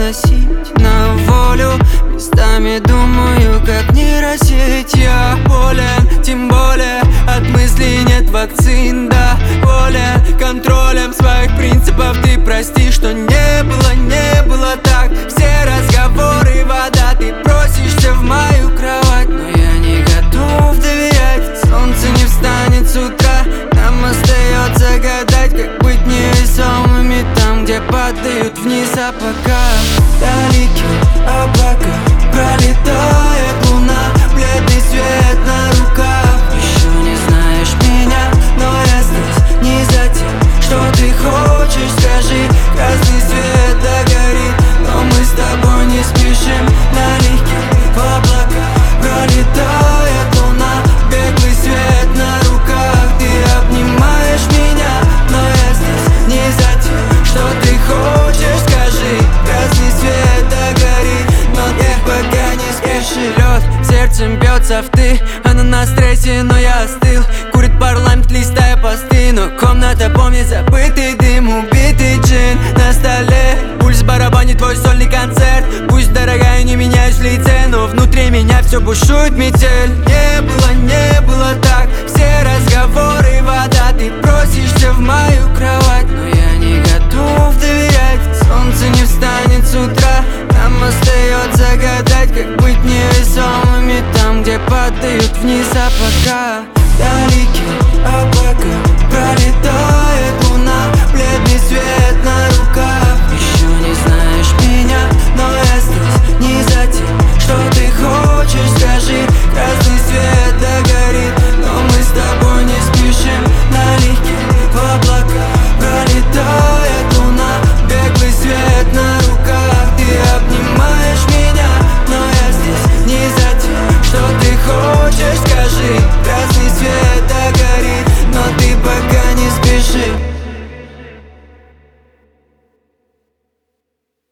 выносить на волю. Местами думаю, как не рассеять. Я болен, тем более от мыслей нет вакцин. Доволен контролем своих принципов. Ты прости, что не было так. Все разговоры вода, ты просишься в мою кровать, но я не готов доверять. Солнце не встанет с утра, нам остается гадать, как быть невесомыми там, где падают вниз. А пока далеки облака, пролетает луна, бледный свет на руках. Еще не знаешь меня, но я здесь не за тем, что ты хочешь. Скажи, красный свет догорит, но мы с тобой не спешим налегке в облака. Пролетает луна, беглый свет на руках. Ты обнимаешь меня, но я здесь не за тем, что ты хочешь. Скажи, красный свет догорит, но ты пока не спешишь. Лед сердцем бьется в ты, она на стрессе, но я остыл. Курит парламент, листая посты, но комната помнит забытый дым, убитый джин на столе. Пульс барабанит твой сольный концерт. Пусть, дорогая, не меняюсь в лице, но внутри меня все бушует метель. Не было так, все разговоры вода. Ты просишься в мою кровать, но я не готов доверять. Солнце не встанет с утра, нам остается гадать, как быть невесомыми там, где падают вниз. А пока далеки облака, пролетает луна, бледный свет на руках. Еще не знаешь меня, но я здесь не за тем, что ты хочешь. Скажи, красный свет догорит, но мы с тобой не спешим налегке в облака. Пролетает луна, беглый свет на руках. Ты обнимаешь меня, но я здесь не за тем, что ты хочешь. Скажи,